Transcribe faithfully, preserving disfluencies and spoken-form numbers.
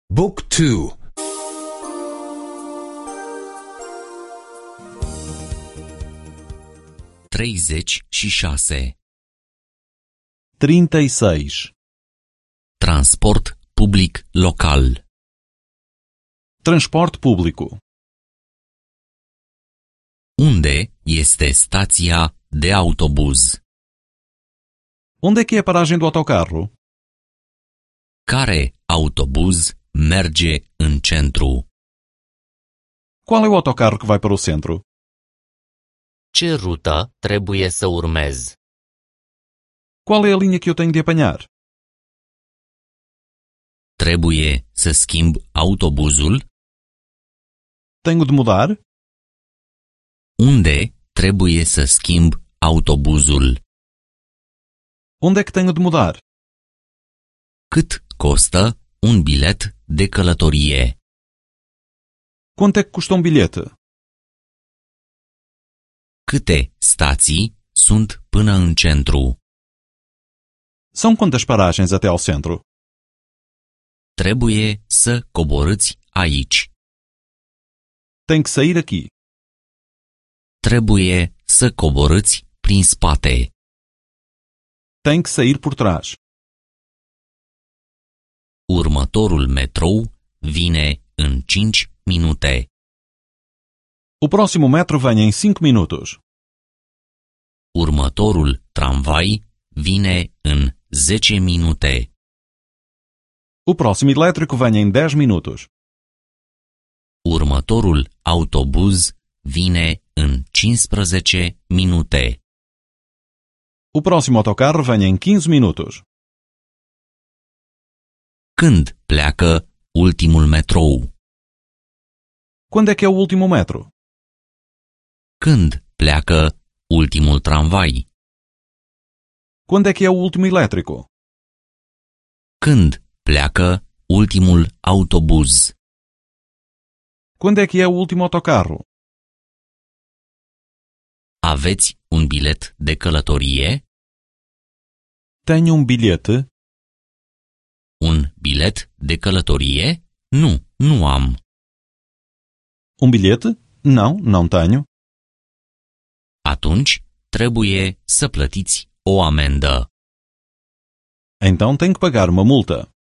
Book two. treizeci și șase. trinta e seis. Transport public local. Transporte público. Unde este stația de autobuz? Onde é que é a paragem do autocarro? Care autobuz merge în centru? Qual é o autocarro que vai para o centro? Ce rută trebuie să urmez? Qual é a linha que eu tenho de apanhar? Trebuie să schimb autobuzul? Tenho de mudar? Unde trebuie să schimb autobuzul? Onde é que tenho de mudar? Cât costă un bilet de călătorie? Quanto é que custa um bilhete? Câte stații sunt până în centru? São quantas paragens até ao centro? Trebuie să coborâți aici. Tem que sair aqui. Trebuie să coborâți prin spate. Tem que sair por trás. Următorul metrou vine în cinci minute. O próximo metro vem em cinco minutos. Următorul tramvai vine în zece minute. O próximo elétrico vem em dez minutos. Următorul autobuz vine în cincisprezece minute. O próximo autocarro vem em quinze minutos. Când pleacă ultimul metrou? Quando é que é o último metro? Când pleacă ultimul tramvai? Quando é que é o último elétrico? Când pleacă ultimul autobuz? Quando é que é o último autocarro? Aveți un bilet de călătorie? Tenho um bilhete? Un bilet de călătorie? Nu, nu am. Um bilhete? Não, não tenho. Atunci trebuie să plătiți o amendă. Então tenho que pagar uma multa.